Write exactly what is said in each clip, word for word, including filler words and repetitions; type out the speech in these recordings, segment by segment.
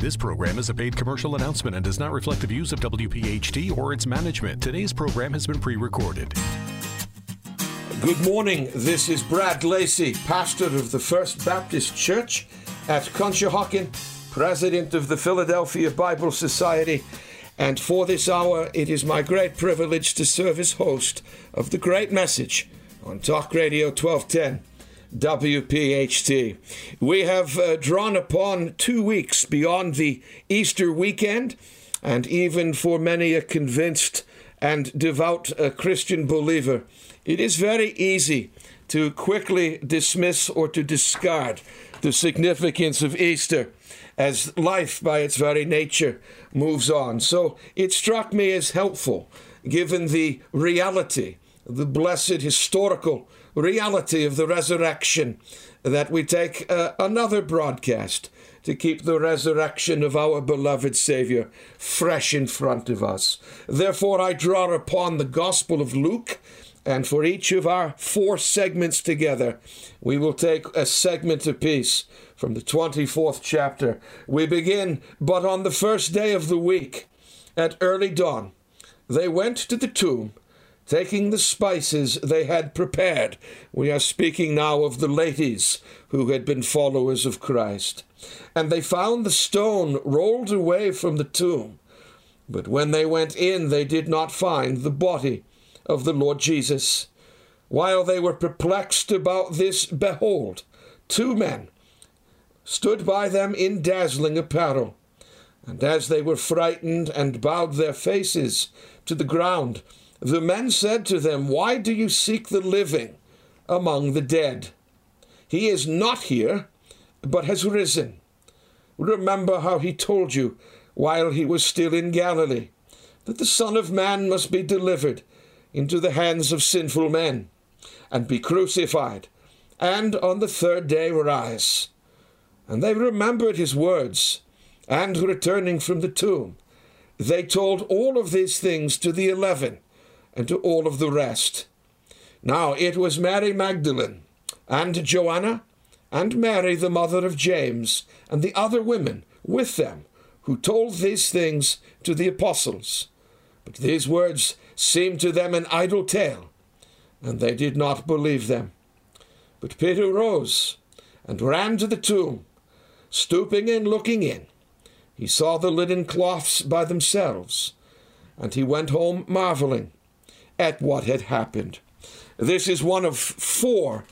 This program is a paid commercial announcement and does not reflect the views of W P H T or its management. Today's program has been pre-recorded. Good morning. This is Brad Lacey, pastor of the First Baptist Church at Conshohocken, president of the Philadelphia Bible Society, and for this hour it is my great privilege to serve as host of The Great Message on Talk Radio twelve ten. W P H T. We have uh, drawn upon two weeks beyond the Easter weekend, and even for many a convinced and devout uh, Christian believer, it is very easy to quickly dismiss or to discard the significance of Easter as life by its very nature moves on. So it struck me as helpful, given the reality, the blessed historical reality of the resurrection, that we take uh, another broadcast to keep the resurrection of our beloved Savior fresh in front of us. Therefore, I draw upon the Gospel of Luke, and for each of our four segments together, we will take a segment apiece from the twenty-fourth chapter. We begin, but on the first day of the week, at early dawn, they went to the tomb, taking the spices they had prepared. We are speaking now of the ladies who had been followers of Christ. And they found the stone rolled away from the tomb. But when they went in, they did not find the body of the Lord Jesus. While they were perplexed about this, behold, two men stood by them in dazzling apparel. And as they were frightened and bowed their faces to the ground, the men said to them, "Why do you seek the living among the dead? He is not here, but has risen. Remember how he told you while he was still in Galilee, that the Son of Man must be delivered into the hands of sinful men, and be crucified, and on the third day rise." And they remembered his words, and returning from the tomb, they told all of these things to the eleven, and to all of the rest. Now it was Mary Magdalene, and Joanna, and Mary the mother of James, and the other women with them, who told these things to the apostles. But these words seemed to them an idle tale, and they did not believe them. But Peter rose, and ran to the tomb. Stooping and looking in, he saw the linen cloths by themselves, and he went home marveling at what had happened. This is one of four,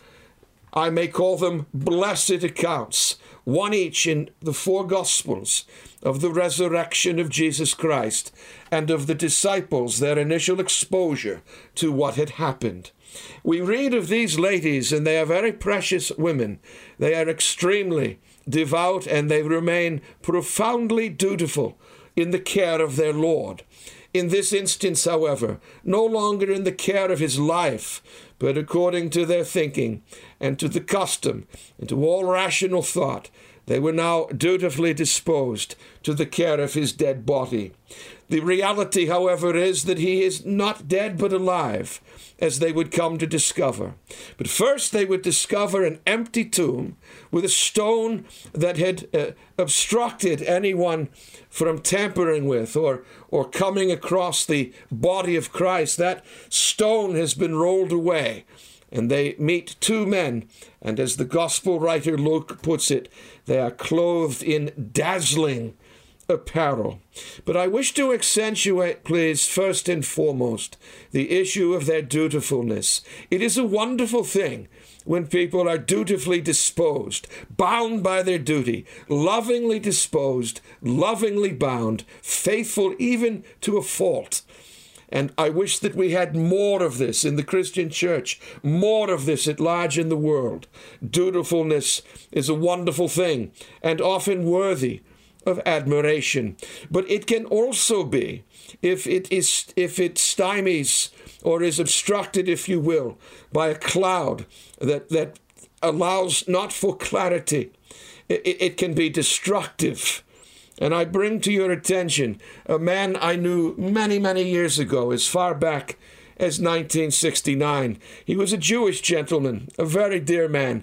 I may call them blessed accounts, one each in the four Gospels, of the resurrection of Jesus Christ and of the disciples, their initial exposure to what had happened. We read of these ladies, and they are very precious women. They are extremely devout, and they remain profoundly dutiful in the care of their Lord. In this instance, however, no longer in the care of his life, but according to their thinking and to the custom and to all rational thought, they were now dutifully disposed to the care of his dead body. The reality, however, is that he is not dead but alive, as they would come to discover. But first they would discover an empty tomb with a stone that had uh, obstructed anyone from tampering with or, or coming across the body of Christ. That stone has been rolled away. And they meet two men, and as the gospel writer Luke puts it, they are clothed in dazzling apparel. But I wish to accentuate, please, first and foremost, the issue of their dutifulness. It is a wonderful thing when people are dutifully disposed, bound by their duty, lovingly disposed, lovingly bound, faithful even to a fault. And I wish that we had more of this in the Christian church, more of this at large in the world. Dutifulness is a wonderful thing and often worthy of admiration. But it can also be, if it is, if it stymies or is obstructed, if you will, by a cloud that, that allows not for clarity, it, it can be destructive. And I bring to your attention a man I knew many, many years ago, as far back as nineteen sixty-nine. He was a Jewish gentleman, a very dear man.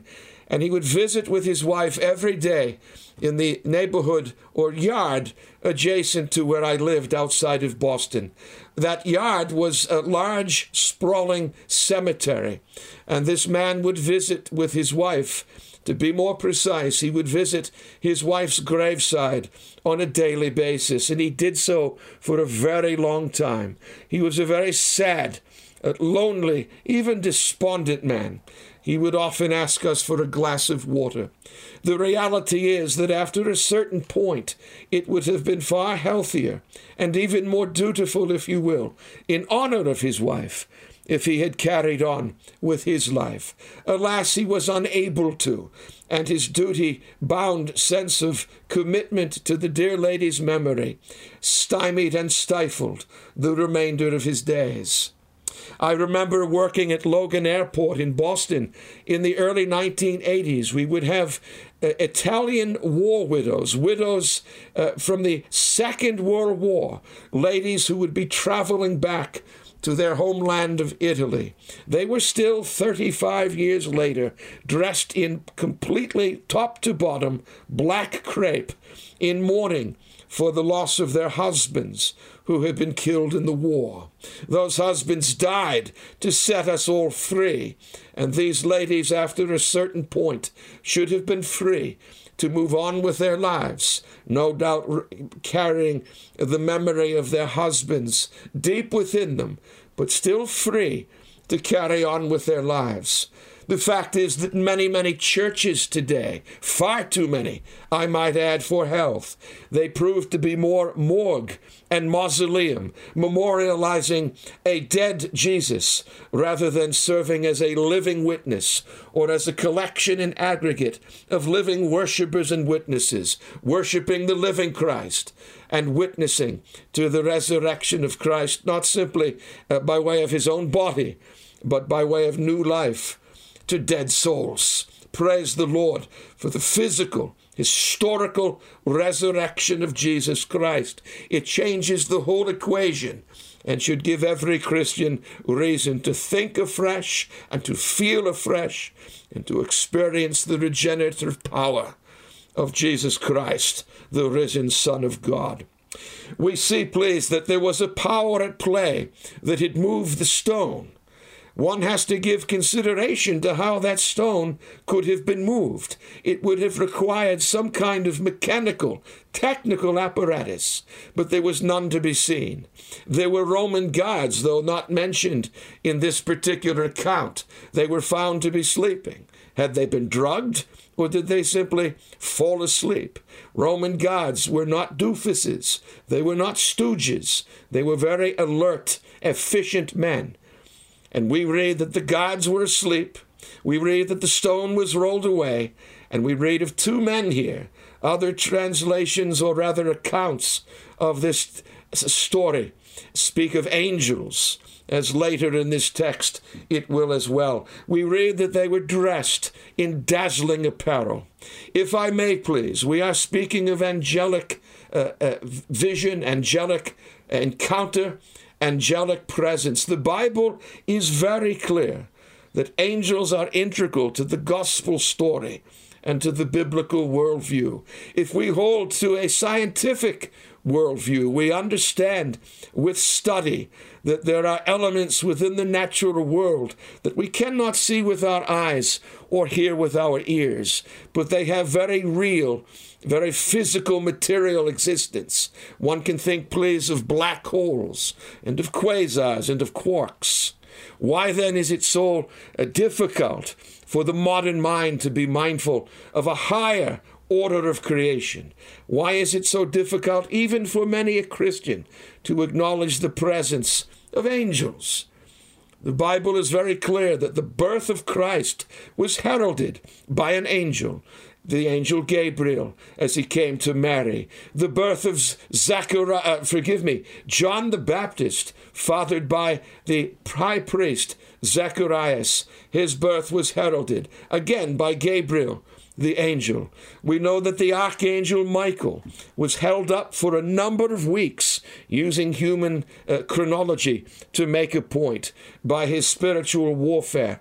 and he would visit with his wife every day in the neighborhood or yard adjacent to where I lived outside of Boston. That yard was a large, sprawling cemetery, and this man would visit with his wife. To be more precise, he would visit his wife's graveside on a daily basis, and he did so for a very long time. He was a very sad, lonely, even despondent man. He would often ask us for a glass of water. The reality is that after a certain point, it would have been far healthier and even more dutiful, if you will, in honor of his wife, if he had carried on with his life. Alas, he was unable to, and his duty-bound sense of commitment to the dear lady's memory stymied and stifled the remainder of his days. I remember working at Logan Airport in Boston in the early nineteen eighties. We would have uh, Italian war widows, widows uh, from the Second World War, ladies who would be traveling back to their homeland of Italy. They were still thirty-five years later, dressed in completely top to bottom black crepe, in mourning for the loss of their husbands who had been killed in the war. Those husbands died to set us all free, and these ladies, after a certain point, should have been free to move on with their lives, no doubt carrying the memory of their husbands deep within them, but still free to carry on with their lives. The fact is that many, many churches today, far too many, I might add, for health, they prove to be more morgue and mausoleum, memorializing a dead Jesus rather than serving as a living witness or as a collection and aggregate of living worshipers and witnesses, worshiping the living Christ and witnessing to the resurrection of Christ, not simply uh, by way of his own body, but by way of new life to dead souls. Praise the Lord for the physical, historical resurrection of Jesus Christ. It changes the whole equation and should give every Christian reason to think afresh and to feel afresh and to experience the regenerative power of Jesus Christ, the risen Son of God. We see, please, that there was a power at play that had moved the stone. One has to give consideration to how that stone could have been moved. It would have required some kind of mechanical, technical apparatus, but there was none to be seen. There were Roman guards, though not mentioned in this particular account. They were found to be sleeping. Had they been drugged, or did they simply fall asleep? Roman guards were not doofuses. They were not stooges. They were very alert, efficient men. And we read that the guards were asleep. We read that the stone was rolled away. And we read of two men here. Other translations, or rather accounts of this story, speak of angels, as later in this text it will as well. We read that they were dressed in dazzling apparel. If I may, please, we are speaking of angelic uh, uh, vision, angelic encounter, angelic presence. The Bible is very clear that angels are integral to the gospel story and to the biblical worldview. If we hold to a scientific worldview, we understand with study that there are elements within the natural world that we cannot see with our eyes or hear with our ears, but they have very real, very physical, material existence. One can think, please, of black holes and of quasars and of quarks. Why then is it so uh, difficult for the modern mind to be mindful of a higher order of creation? Why is it so difficult, even for many a Christian, to acknowledge the presence of angels? The Bible is very clear that the birth of Christ was heralded by an angel, the angel Gabriel, as he came to Mary. The birth of Zachariah, uh, forgive me, John the Baptist, fathered by the high priest Zacharias. His birth was heralded, again by Gabriel, the angel. We know that the archangel Michael was held up for a number of weeks, using human uh, chronology to make a point, by his spiritual warfare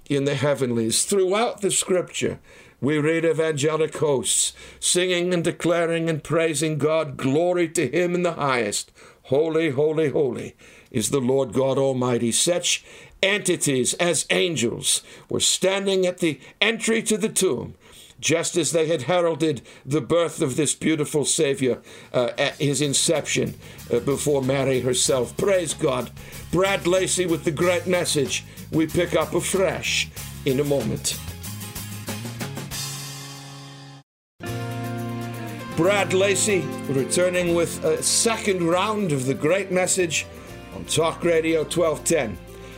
in the heavenlies. Throughout the scripture, we read of angelic hosts singing and declaring and praising God. Glory to him in the highest. Holy, holy, holy is the Lord God Almighty. Such entities as angels were standing at the entry to the tomb, just as they had heralded the birth of this beautiful Savior uh, at his inception uh, before Mary herself. Praise God. Brad Lacey with the great message we pick up afresh in a moment. Brad Lacey returning with a second round of the great message on Talk Radio twelve ten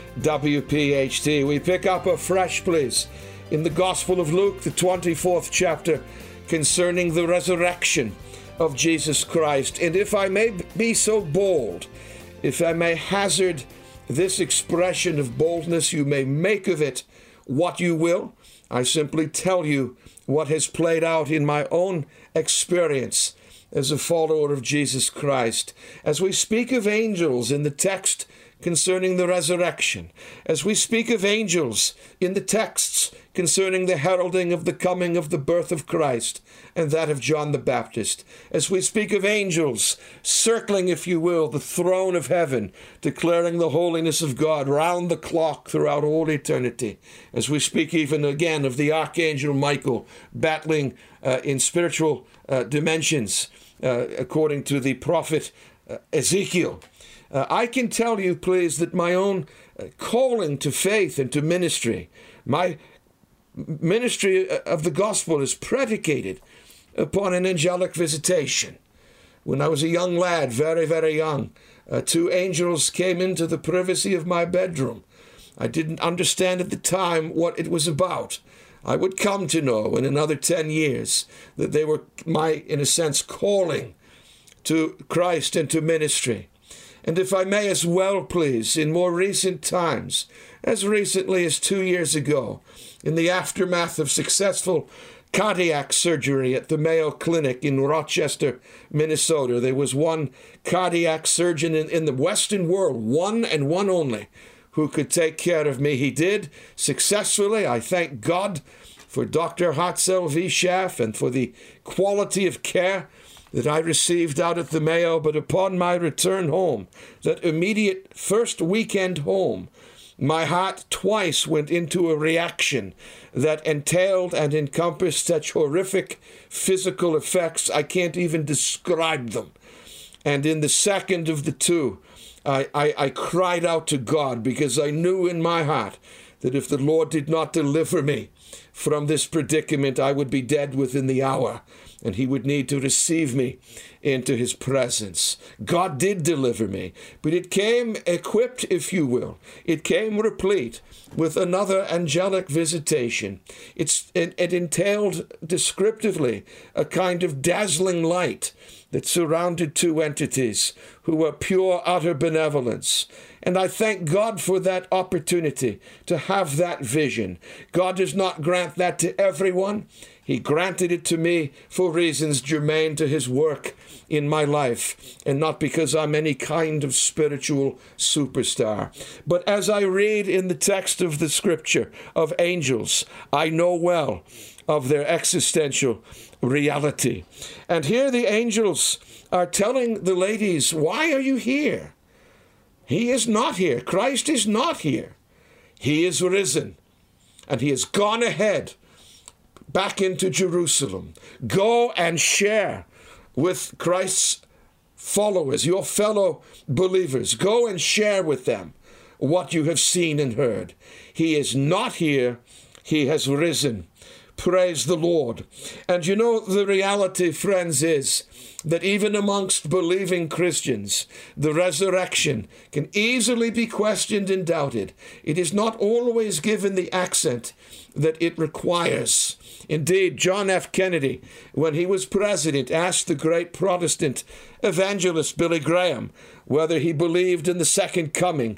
W P H T. We pick up afresh, please, in the Gospel of Luke, the twenty-fourth chapter, concerning the resurrection of Jesus Christ. And if I may be so bold, if I may hazard this expression of boldness, you may make of it what you will. I simply tell you what has played out in my own experience as a follower of Jesus Christ. As we speak of angels in the text concerning the resurrection, as we speak of angels in the texts concerning the heralding of the coming of the birth of Christ and that of John the Baptist, as we speak of angels circling, if you will, the throne of heaven, declaring the holiness of God round the clock throughout all eternity, as we speak even again of the Archangel Michael battling uh, in spiritual uh, dimensions, uh, according to the prophet uh, Ezekiel, Uh, I can tell you, please, that my own uh, calling to faith and to ministry, my ministry of the gospel is predicated upon an angelic visitation. When I was a young lad, very, very young, uh, two angels came into the privacy of my bedroom. I didn't understand at the time what it was about. I would come to know in another ten years that they were my, in a sense, calling to Christ and to ministry. And if I may as well, please, in more recent times, as recently as two years ago, in the aftermath of successful cardiac surgery at the Mayo Clinic in Rochester, Minnesota, there was one cardiac surgeon in, in the Western world, one and one only, who could take care of me. He did successfully. I thank God for Doctor Hatzel V. Schaff and for the quality of care that I received out at the Mayo. But upon my return home, that immediate first weekend home, my heart twice went into a reaction that entailed and encompassed such horrific physical effects, I can't even describe them. And in the second of the two, I, I, I cried out to God, because I knew in my heart that if the Lord did not deliver me from this predicament, I would be dead within the hour, and he would need to receive me into his presence. God did deliver me, but it came equipped, if you will. It came replete with another angelic visitation. It's, it, it entailed descriptively a kind of dazzling light that surrounded two entities who were pure, utter benevolence. And I thank God for that opportunity to have that vision. God does not grant that to everyone. He granted it to me for reasons germane to his work in my life, and not because I'm any kind of spiritual superstar. But as I read in the text of the scripture of angels, I know well of their existential reality. And here the angels are telling the ladies, why are you here? He is not here. Christ is not here. He is risen, and he has gone ahead back into Jerusalem. Go and share with Christ's followers, your fellow believers. Go and share with them what you have seen and heard. He is not here. He has risen. Praise the Lord. And you know, the reality, friends, is that even amongst believing Christians, the resurrection can easily be questioned and doubted. It is not always given the accent that it requires. Indeed, John F. Kennedy, when he was president, asked the great Protestant evangelist Billy Graham whether he believed in the second coming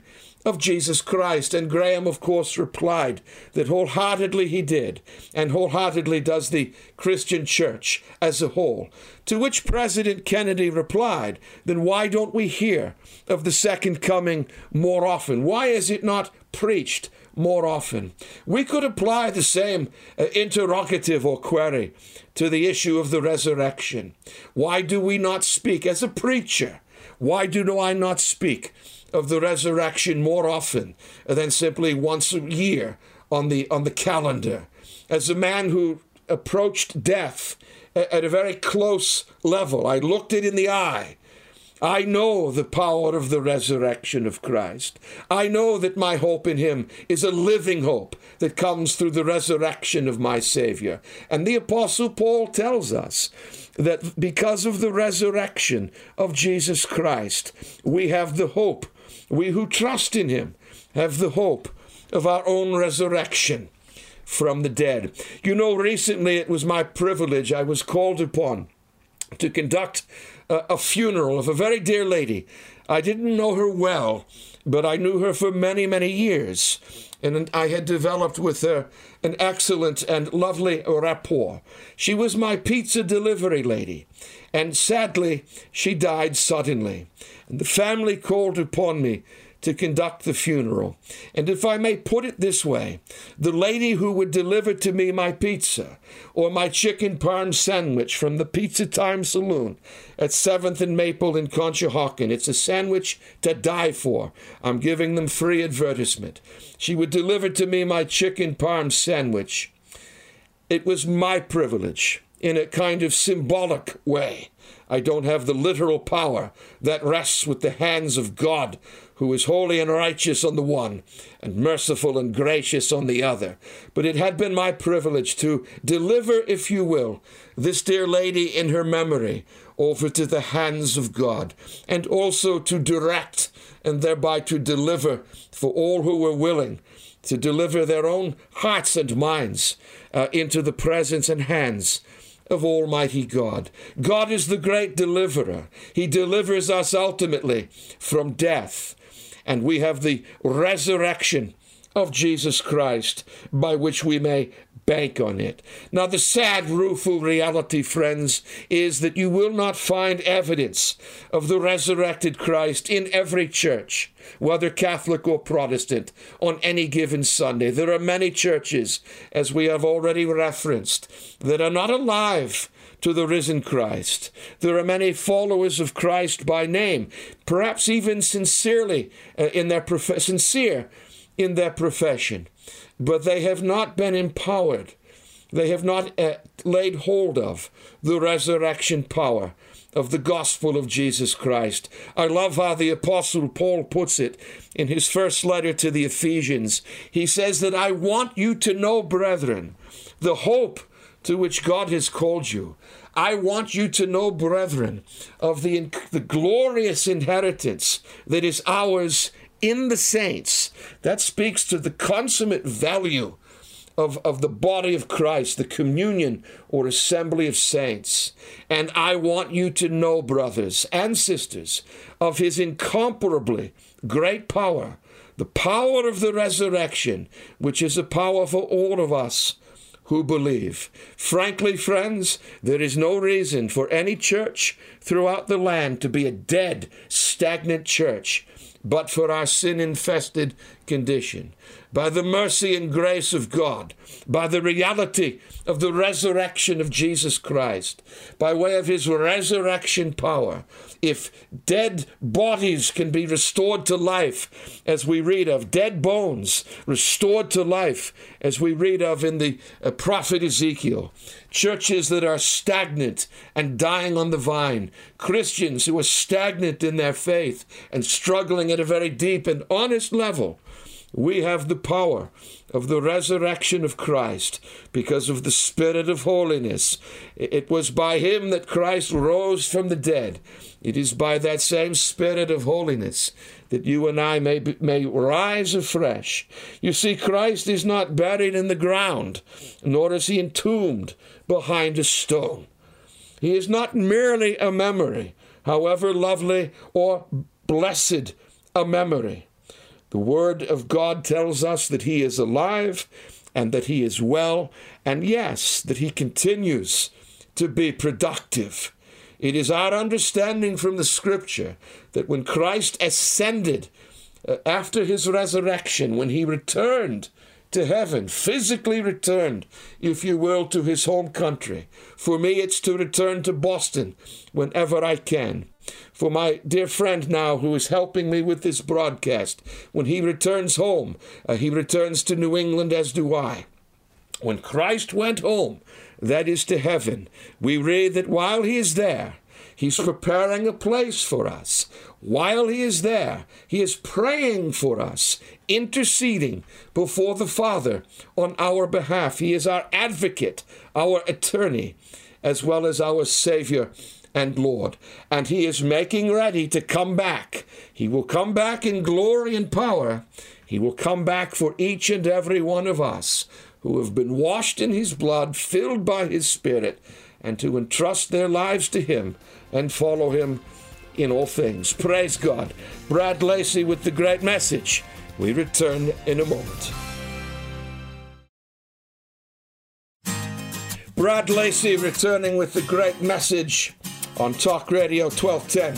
of Jesus Christ. And Graham, of course, replied that wholeheartedly he did, and wholeheartedly does the Christian church as a whole. To which President Kennedy replied, then why don't we hear of the second coming more often? Why is it not preached more often? We could apply the same uh, interrogative or query to the issue of the resurrection. Why do we not speak as a preacher? Why do I not speak of the resurrection more often than simply once a year on the on the calendar? As a man who approached death at a very close level, I looked it in the eye. I know the power of the resurrection of Christ. I know that my hope in him is a living hope that comes through the resurrection of my Savior. And the Apostle Paul tells us that because of the resurrection of Jesus Christ, we have the hope. We who trust in him have the hope of our own resurrection from the dead. You know, recently it was my privilege, I was called upon to conduct a, a funeral of a very dear lady. I didn't know her well, but I knew her for many, many years. And I had developed with her an excellent and lovely rapport. She was my pizza delivery lady. And sadly, she died suddenly. And the family called upon me to conduct the funeral. And if I may put it this way, the lady who would deliver to me my pizza or my chicken parm sandwich from the Pizza Time Saloon at seventh and Maple in Conshohocken, it's a sandwich to die for. I'm giving them free advertisement. She would deliver to me my chicken parm sandwich. It was my privilege in a kind of symbolic way. I don't have the literal power that rests with the hands of God, who is holy and righteous on the one, and merciful and gracious on the other. But it had been my privilege to deliver, if you will, this dear lady in her memory over to the hands of God, and also to direct and thereby to deliver for all who were willing to deliver their own hearts and minds uh, into the presence and hands of Almighty God. God is the great deliverer. He delivers us ultimately from death. And we have the resurrection of Jesus Christ by which we may bank on it. Now, the sad, rueful reality, friends, is that you will not find evidence of the resurrected Christ in every church, whether Catholic or Protestant, on any given Sunday. There are many churches, as we have already referenced, that are not alive to the risen Christ. There are many followers of Christ by name, perhaps even sincerely uh, in their prof- sincere in their profession, but they have not been empowered. They have not uh, laid hold of the resurrection power of the gospel of Jesus Christ. I love how the Apostle Paul puts it in his first letter to the Ephesians. He says that I want you to know, brethren, the hope to which God has called you. I want you to know, brethren, of the, the glorious inheritance that is ours in the saints. That speaks to the consummate value of, of the body of Christ, the communion or assembly of saints. And I want you to know, brothers and sisters, of his incomparably great power, the power of the resurrection, which is a power for all of us who believe. Frankly, friends, there is no reason for any church throughout the land to be a dead, stagnant church, but for our sin-infested condition. By the mercy and grace of God, by the reality of the resurrection of Jesus Christ, by way of his resurrection power, if dead bodies can be restored to life, as we read of, dead bones restored to life, as we read of in the uh, prophet Ezekiel, churches that are stagnant and dying on the vine, Christians who are stagnant in their faith and struggling at a very deep and honest level, we have the power of the resurrection of Christ because of the Spirit of holiness. It was by him that Christ rose from the dead. It is by that same Spirit of holiness that you and I may, be, may rise afresh. You see, Christ is not buried in the ground, nor is he entombed behind a stone. He is not merely a memory, however lovely or blessed a memory. The Word of God tells us that he is alive and that he is well, and yes, that he continues to be productive. It is our understanding from the Scripture that when Christ ascended uh, after his resurrection, when he returned to heaven, physically returned, if you will, to his home country. For me, it's to return to Boston whenever I can. For my dear friend now who is helping me with this broadcast, when he returns home, uh, he returns to New England, as do I. When Christ went home, that is to heaven, we read that while he is there, he's preparing a place for us. While he is there, he is praying for us, interceding before the Father on our behalf. He is our advocate, our attorney, as well as our Savior and Lord. And he is making ready to come back. He will come back in glory and power. He will come back for each and every one of us who have been washed in his blood, filled by his Spirit, and to entrust their lives to him and follow him in all things. Praise God. Brad Lacey with the great message. We return in a moment. Brad Lacey returning with the great message on Talk Radio twelve ten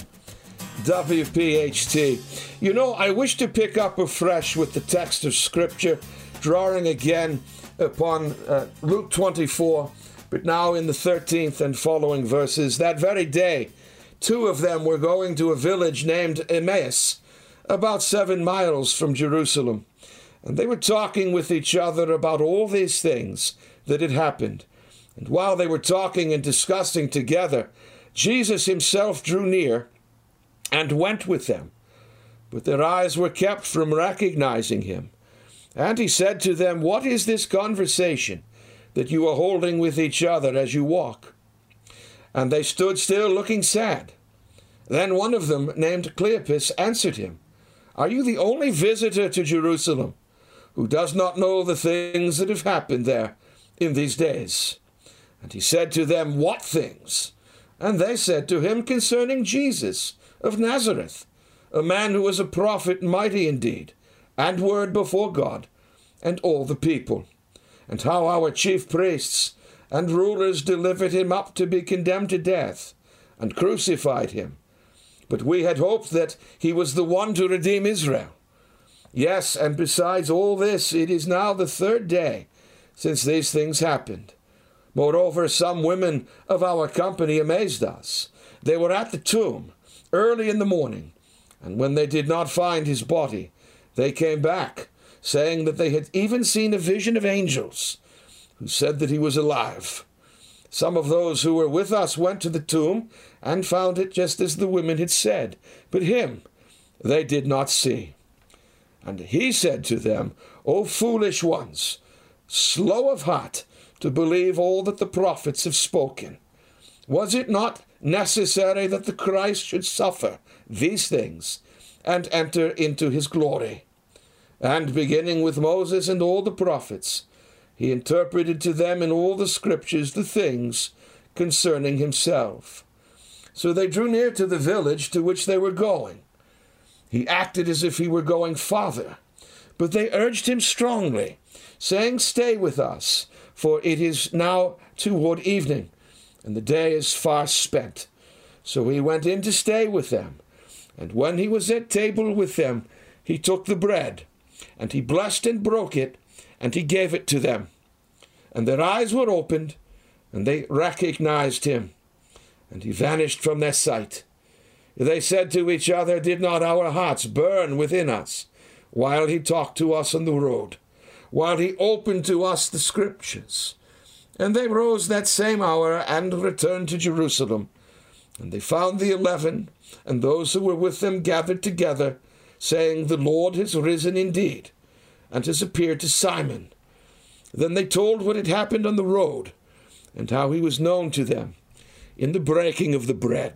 W P H T. You know, I wish to pick up afresh with the text of Scripture, drawing again upon uh, Luke twenty-four, but now in the thirteenth and following verses. That very day, two of them were going to a village named Emmaus, about seven miles from Jerusalem. And they were talking with each other about all these things that had happened. And while they were talking and discussing together, Jesus himself drew near and went with them. But their eyes were kept from recognizing him. And he said to them, "What is this conversation that you are holding with each other as you walk?" And they stood still, looking sad. Then one of them, named Cleopas, answered him, "Are you the only visitor to Jerusalem who does not know the things that have happened there in these days?" And he said to them, "What things?" And they said to him, "Concerning Jesus of Nazareth, a man who was a prophet, mighty indeed, and word before God and all the people, and how our chief priests and rulers delivered him up to be condemned to death, and crucified him. But we had hoped that he was the one to redeem Israel. Yes, and besides all this, it is now the third day since these things happened. Moreover, some women of our company amazed us. They were at the tomb early in the morning, and when they did not find his body, they came back, saying that they had even seen a vision of angels, who said that he was alive. Some of those who were with us went to the tomb and found it just as the women had said, but him they did not see." And he said to them, "O foolish ones, slow of heart to believe all that the prophets have spoken. Was it not necessary that the Christ should suffer these things and enter into his glory?" And beginning with Moses and all the prophets, he interpreted to them in all the Scriptures the things concerning himself. So they drew near to the village to which they were going. He acted as if he were going farther, but they urged him strongly, saying, "Stay with us, for it is now toward evening, and the day is far spent." So he went in to stay with them. And when he was at table with them, he took the bread, and he blessed and broke it, and he gave it to them. And their eyes were opened, and they recognized him, and he vanished from their sight. They said to each other, "Did not our hearts burn within us while he talked to us on the road, while he opened to us the Scriptures?" And they rose that same hour and returned to Jerusalem. And they found the eleven and those who were with them gathered together, saying, "The Lord has risen indeed, and has appeared to Simon." Then they told what had happened on the road, and how he was known to them in the breaking of the bread.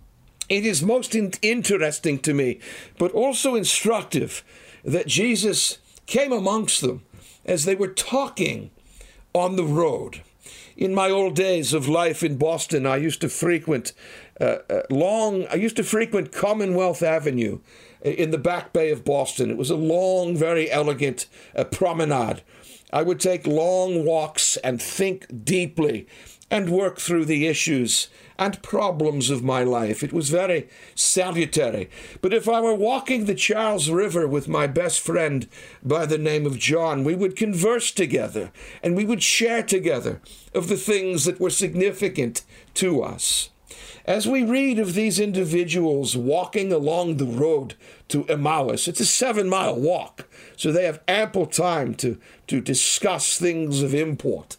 It is most in- interesting to me, but also instructive, that Jesus came amongst them as they were talking on the road. In my old days of life in Boston, I used to frequent uh, uh, long, I used to frequent Commonwealth Avenue in the Back Bay of Boston. It was a long, very elegant uh, promenade. I would take long walks and think deeply and work through the issues and problems of my life. It was very salutary. But if I were walking the Charles River with my best friend by the name of John, we would converse together and we would share together of the things that were significant to us. As we read of these individuals walking along the road to Emmaus, it's a seven-mile walk, so they have ample time to, to discuss things of import.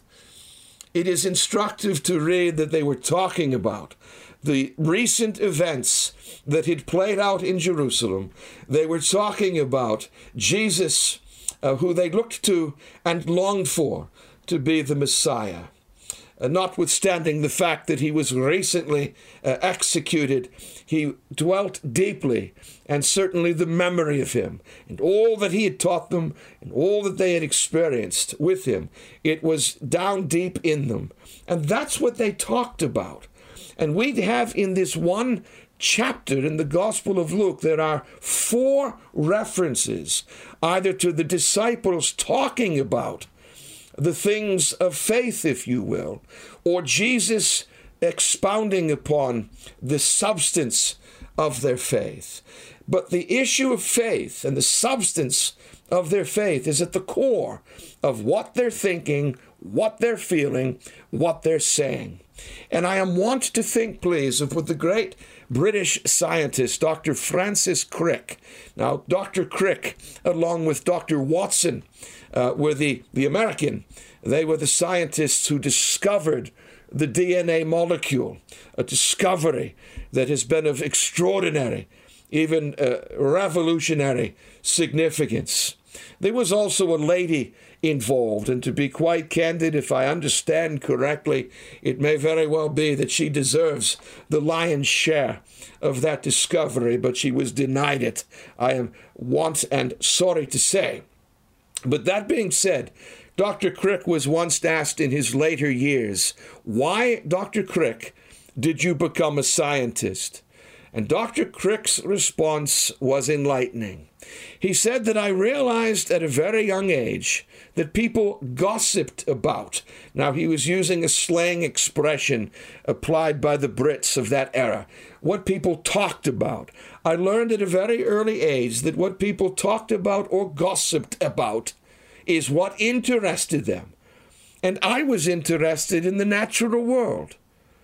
It is instructive to read that they were talking about the recent events that had played out in Jerusalem. They were talking about Jesus, uh, who they looked to and longed for to be the Messiah. Uh, notwithstanding the fact that he was recently uh, executed, he dwelt deeply, and certainly the memory of him and all that he had taught them and all that they had experienced with him, it was down deep in them. And that's what they talked about. And we have in this one chapter in the Gospel of Luke, there are four references either to the disciples talking about the things of faith, if you will, or Jesus expounding upon the substance of their faith. But the issue of faith and the substance of their faith is at the core of what they're thinking, what they're feeling, what they're saying. And I am wont to think, please, of what the great British scientist, Doctor Francis Crick. Now, Doctor Crick, along with Doctor Watson, uh, were the, the American. They were the scientists who discovered the D N A molecule, a discovery that has been of extraordinary, even uh, revolutionary significance. There was also a lady involved, and to be quite candid, if I understand correctly, it may very well be that she deserves the lion's share of that discovery, but she was denied it, I am want and sorry to say. But that being said, Doctor Crick was once asked in his later years, why, Doctor Crick, did you become a scientist? And Doctor Crick's response was enlightening. He said that I realized at a very young age that people gossiped about. Now, he was using a slang expression applied by the Brits of that era. What people talked about. I learned at a very early age that what people talked about or gossiped about is what interested them. And I was interested in the natural world.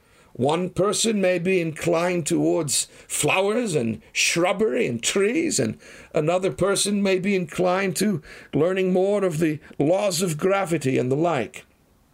One person may be inclined towards flowers and shrubbery and trees, and another person may be inclined to learning more of the laws of gravity and the like.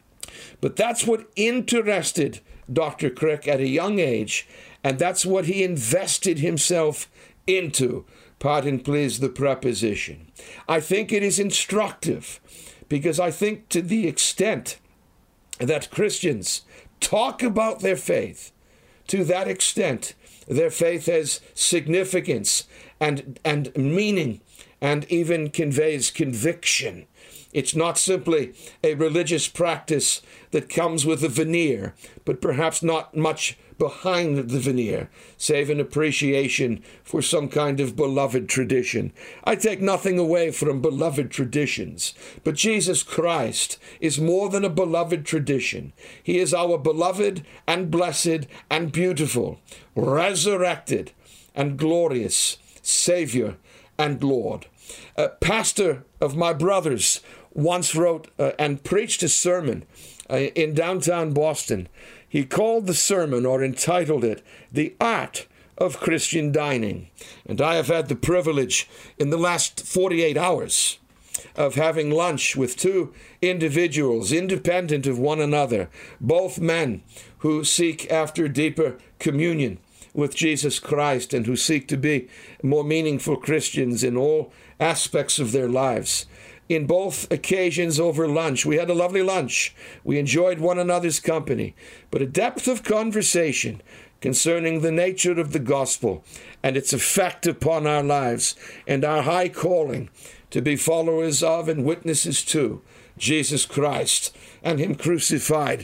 But that's what interested Doctor Crick at a young age, and that's what he invested himself into. Pardon, please, the preposition. I think it is instructive, because I think to the extent that Christians talk about their faith, to that extent, their faith has significance and, and meaning and even conveys conviction. It's not simply a religious practice that comes with a veneer, but perhaps not much behind the veneer, save an appreciation for some kind of beloved tradition. I take nothing away from beloved traditions, but Jesus Christ is more than a beloved tradition. He is our beloved and blessed and beautiful, resurrected and glorious Savior and Lord. A pastor of my brothers once wrote uh, and preached a sermon uh, in downtown Boston. He called the sermon, or entitled it, The Art of Christian Dining. And I have had the privilege in the last forty-eight hours of having lunch with two individuals, independent of one another, both men who seek after deeper communion with Jesus Christ and who seek to be more meaningful Christians in all aspects of their lives. In both occasions over lunch, we had a lovely lunch. We enjoyed one another's company, but a depth of conversation concerning the nature of the gospel and its effect upon our lives and our high calling to be followers of and witnesses to Jesus Christ and Him crucified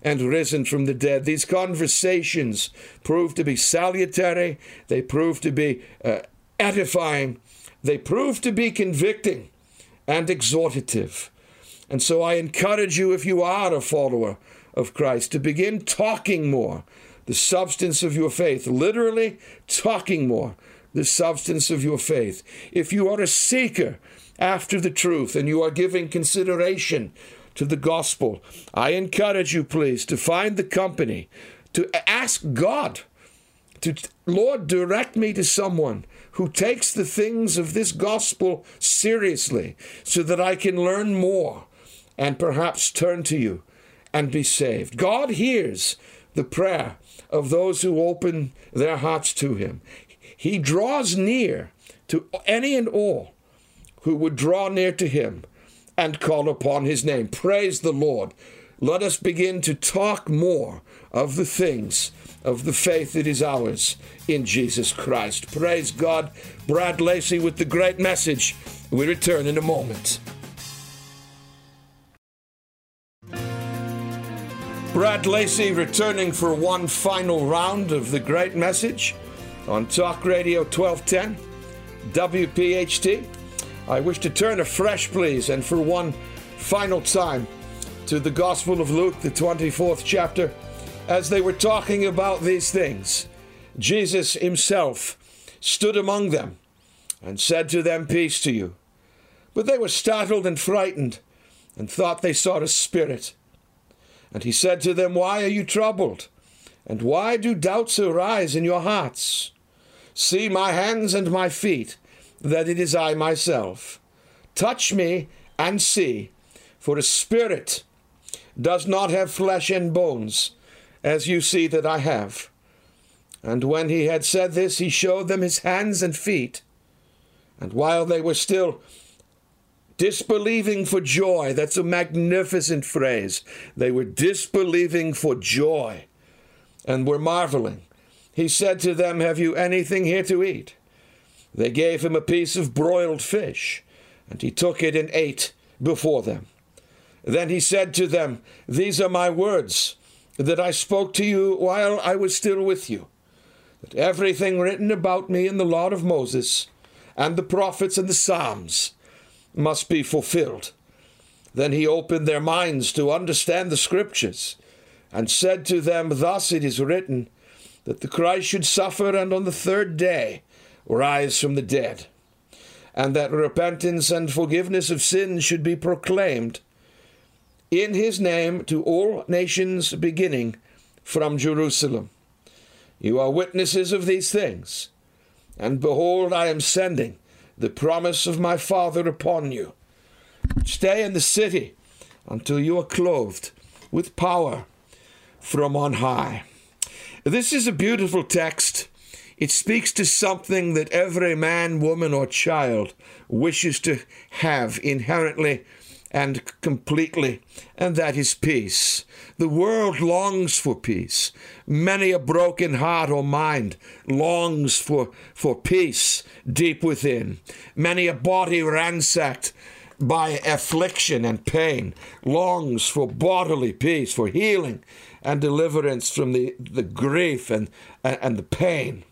and risen from the dead. These conversations prove to be salutary. They prove to be uh, edifying. They prove to be convicting and exhortative. And so I encourage you, if you are a follower of Christ, to begin talking more the substance of your faith, literally talking more the substance of your faith. If you are a seeker after the truth and you are giving consideration to the gospel, I encourage you, please, to find the company, to ask God to, Lord, direct me to someone who takes the things of this gospel seriously so that I can learn more and perhaps turn to you and be saved. God hears the prayer of those who open their hearts to him. He draws near to any and all who would draw near to him and call upon his name. Praise the Lord. Let us begin to talk more of the things of the faith that is ours in Jesus Christ. Praise God. Brad Lacey with the great message. We return in a moment. Brad Lacey returning for one final round of the great message on Talk Radio twelve ten, W P H T. I wish to turn afresh, please, and for one final time to the Gospel of Luke, the twenty-fourth chapter. As they were talking about these things, Jesus himself stood among them and said to them, "Peace to you." But they were startled and frightened and thought they saw a spirit. And he said to them, "Why are you troubled? And why do doubts arise in your hearts? See my hands and my feet, that it is I myself. Touch me and see, for a spirit does not have flesh and bones, as you see that I have." And when he had said this, he showed them his hands and feet. And while they were still disbelieving for joy, that's a magnificent phrase, they were disbelieving for joy and were marveling, he said to them, "Have you anything here to eat?" They gave him a piece of broiled fish, and he took it and ate before them. Then he said to them, "These are my words that I spoke to you while I was still with you, that everything written about me in the law of Moses and the prophets and the Psalms must be fulfilled." Then he opened their minds to understand the scriptures and said to them, "Thus it is written, that the Christ should suffer and on the third day rise from the dead, and that repentance and forgiveness of sins should be proclaimed in his name to all nations, beginning from Jerusalem. You are witnesses of these things, and behold, I am sending the promise of my Father upon you. Stay in the city until you are clothed with power from on high." This is a beautiful text. It speaks to something that every man, woman, or child wishes to have inherently and completely, and that is peace. The world longs for peace. Many a broken heart or mind longs for, for peace deep within. Many a body ransacked by affliction and pain longs for bodily peace, for healing and deliverance from the, the grief and, and the pain.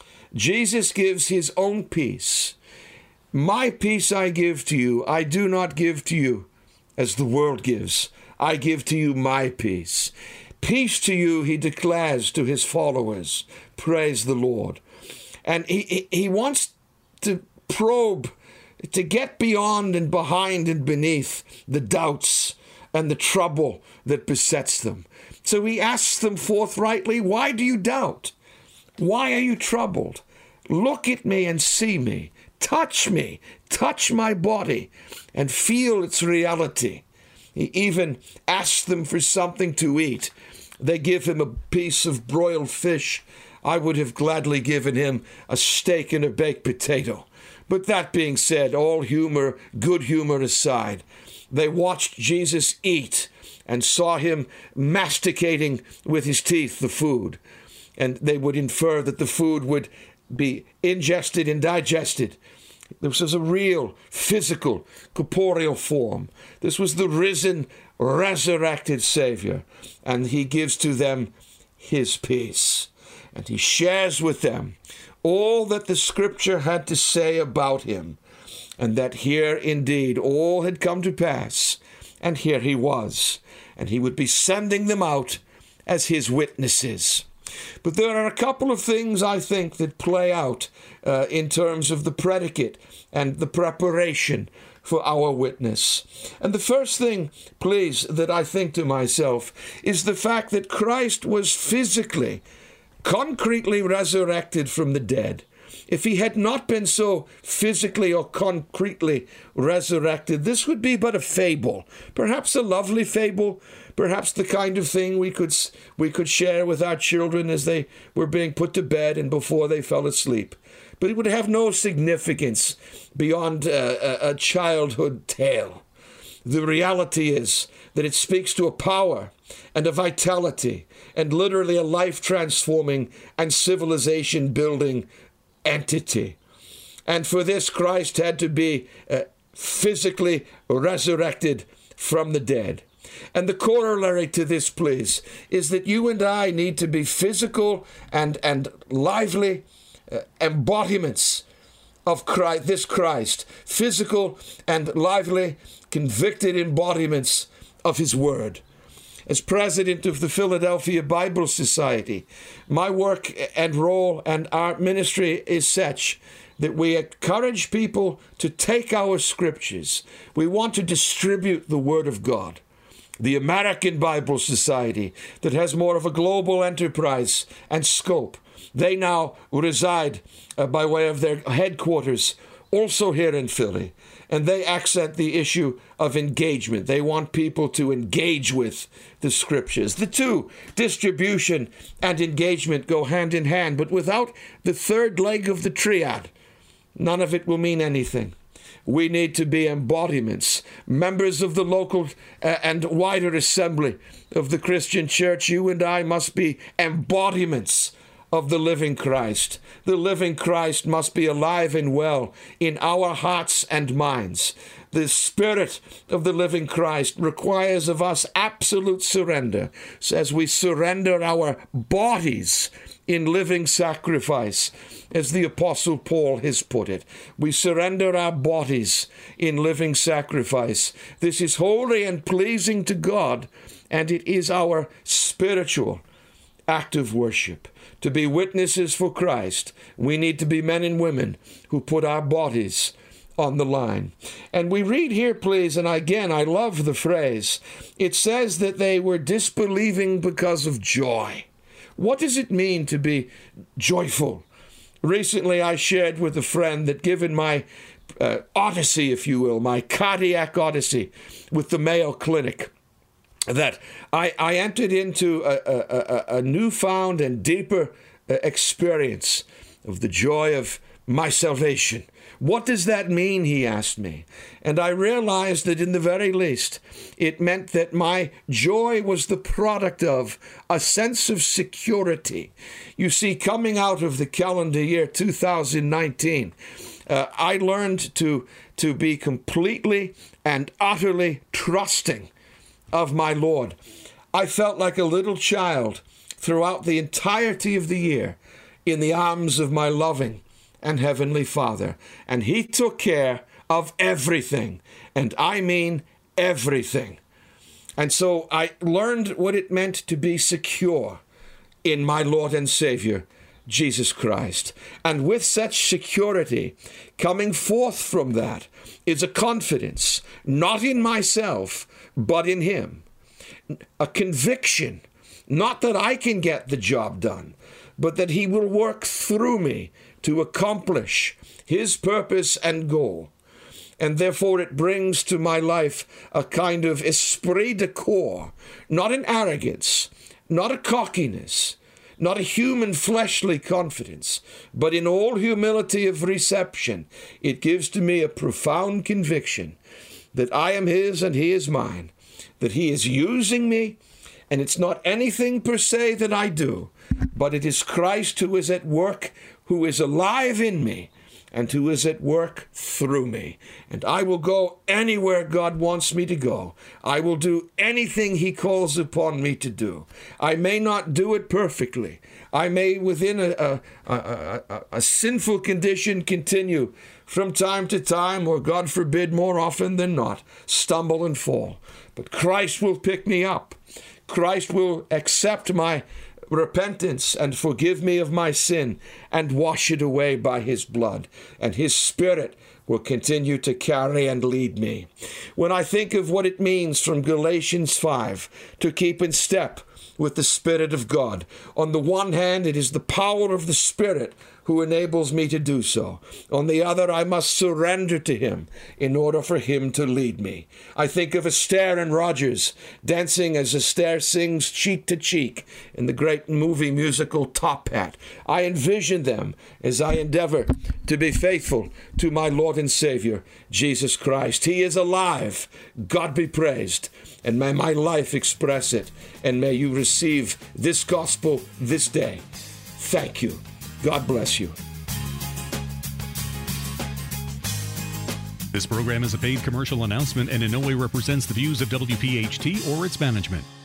Jesus gives his own peace. "My peace I give to you. I do not give to you as the world gives. I give to you my peace." Peace to you, he declares to his followers. Praise the Lord. And he, he, he wants to probe, to get beyond and behind and beneath the doubts and the trouble that besets them. So he asks them forthrightly, "Why do you doubt? Why are you troubled? Look at me and see me. Touch me, touch my body, and feel its reality." He even asks them for something to eat. They give him a piece of broiled fish. I would have gladly given him a steak and a baked potato. But that being said, all humor, good humor aside, they watched Jesus eat and saw him masticating with his teeth the food. And they would infer that the food would be ingested and digested. This was a real, physical, corporeal form. This was the risen resurrected Savior, and he gives to them his peace. And he shares with them all that the Scripture had to say about him, and that here indeed all had come to pass, and here he was, and he would be sending them out as his witnesses. But there are a couple of things, I think, that play out uh, in terms of the predicate and the preparation for our witness. And the first thing, please, that I think to myself is the fact that Christ was physically, concretely resurrected from the dead. If he had not been so physically or concretely resurrected, this would be but a fable, perhaps a lovely fable, perhaps the kind of thing we could we could share with our children as they were being put to bed and before they fell asleep. But it would have no significance beyond a, a childhood tale. The reality is that it speaks to a power and a vitality and literally a life-transforming and civilization-building entity. And for this, Christ had to be uh, physically resurrected from the dead. And the corollary to this, please, is that you and I need to be physical and, and lively uh, embodiments of Christ, this Christ, physical and lively, convicted embodiments of his word. As president of the Philadelphia Bible Society, my work and role and our ministry is such that we encourage people to take our scriptures. We want to distribute the Word of God. The American Bible Society, that has more of a global enterprise and scope, they now reside uh, by way of their headquarters also here in Philly. And they accent the issue of engagement. They want people to engage with the scriptures. The two, distribution and engagement, go hand in hand. But without the third leg of the triad, none of it will mean anything. We need to be embodiments, members of the local uh, and wider assembly of the Christian church. You and I must be embodiments of the living Christ. The living Christ must be alive and well in our hearts and minds. The Spirit of the living Christ requires of us absolute surrender, as we surrender our bodies in living sacrifice, as the Apostle Paul has put it. We surrender our bodies in living sacrifice. This is holy and pleasing to God, and it is our spiritual act of worship. To be witnesses for Christ, we need to be men and women who put our bodies on the line. And we read here, please, and again, I love the phrase. It says that they were disbelieving because of joy. What does it mean to be joyful? Recently, I shared with a friend that given my uh, odyssey, if you will, my cardiac odyssey with the Mayo Clinic, that I, I entered into a, a, a, a newfound and deeper experience of the joy of my salvation. What does that mean, he asked me. And I realized that in the very least, it meant that my joy was the product of a sense of security. You see, coming out of the calendar year two thousand nineteen, uh, I learned to, to be completely and utterly trusting of my Lord. I felt like a little child throughout the entirety of the year in the arms of my loving and heavenly Father. And he took care of everything. And I mean everything. And so I learned what it meant to be secure in my Lord and Savior, Jesus Christ. And with such security, coming forth from that is a confidence, not in myself, but in him. A conviction, not that I can get the job done, but that he will work through me to accomplish his purpose and goal. And therefore it brings to my life a kind of esprit de corps, not an arrogance, not a cockiness, not a human fleshly confidence, but in all humility of reception, it gives to me a profound conviction that I am his and he is mine, that he is using me, and it's not anything per se that I do, but it is Christ who is at work, who is alive in me, and who is at work through me. And I will go anywhere God wants me to go. I will do anything he calls upon me to do. I may not do it perfectly. I may, within a, a, a, a, a sinful condition, continue from time to time, or God forbid, more often than not, stumble and fall. But Christ will pick me up. Christ will accept my repentance and forgive me of my sin and wash it away by his blood. And his Spirit will continue to carry and lead me. When I think of what it means from Galatians five to keep in step with the Spirit of God, on the one hand, it is the power of the Spirit who enables me to do so. On the other, I must surrender to him in order for him to lead me. I think of Astaire and Rogers dancing as Astaire sings Cheek to Cheek in the great movie musical Top Hat. I envision them as I endeavor to be faithful to my Lord and Savior, Jesus Christ. He is alive. God be praised. And may my life express it. And may you receive this gospel this day. Thank you. God bless you. This program is a paid commercial announcement and in no way represents the views of W P H T or its management.